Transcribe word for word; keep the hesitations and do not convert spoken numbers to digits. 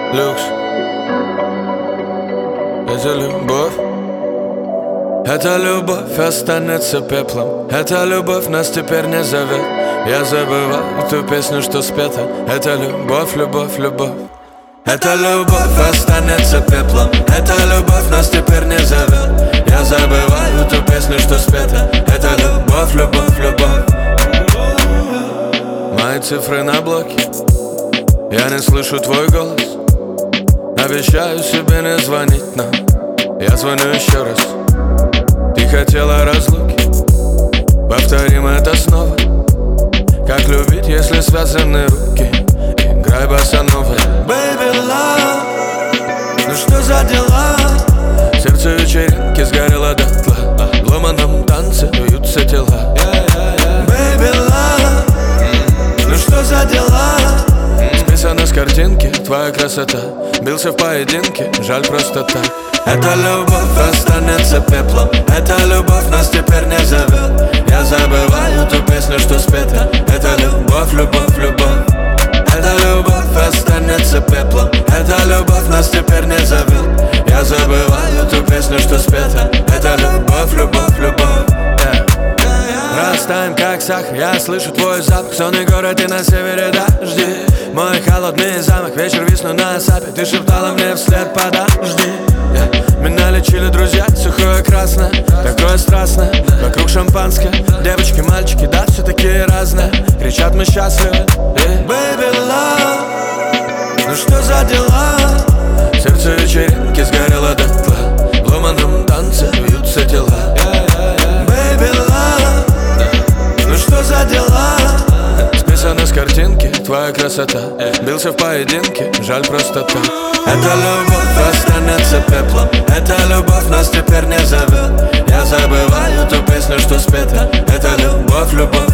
Люкс. Это любовь. Эта любовь останется пеплом. Эта любовь нас теперь не зовет. Я забываю ту песню, что спета. Это любовь, любовь, любовь. Эта любовь останется пеплом. Эта любовь нас теперь не зовет. Я забываю ту песню, что спета. Это любовь, любовь, любовь. Мои цифры на блоке. Я не слышу твой голос. Обещаю себе не звонить, но я звоню еще раз. Ты хотела разлуки, повторим это снова. Как любить, если связаны руки? Играй босанова. Baby love, ну что за дела? Сердце вечеринки сгорело дотла. В ломаном танце бьются тела. Baby love, ну что за дела? Списано с картинки, твоя красота. Бился в поединке, жаль просто так. Эта любовь останется пеплом. Эта любовь нас теперь не зовет. Я забываю ту песню, что спета. Это любовь, любовь, любовь. Эта любовь останется пеплом. Эта любовь нас теперь не зовет. Я забываю ту песню, что спета. Это любовь, любовь, любовь. Растаем как сахар, я слышу твой запах. Сонный город и на севере дожди. Мой холодный замок, вечер весну на сапе. Ты шептала мне вслед, подожди. yeah. Меня лечили друзья, сухое красное, такое страстное. Вокруг шампанское, девочки, мальчики, да, все такие разные. Кричат мы счастливы, yeah. Baby love, ну что за дела? Сердце вечеринки сгорело дотла. В ломаном танце бьются тела. Baby love, ну что за дела? Списано с картинки, твоя красота. Бился в поединке, жаль просто так. Эта любовь останется пеплом. Эта любовь нас теперь не зовет. Я забываю ту песню, что спета. Это любовь, любовь.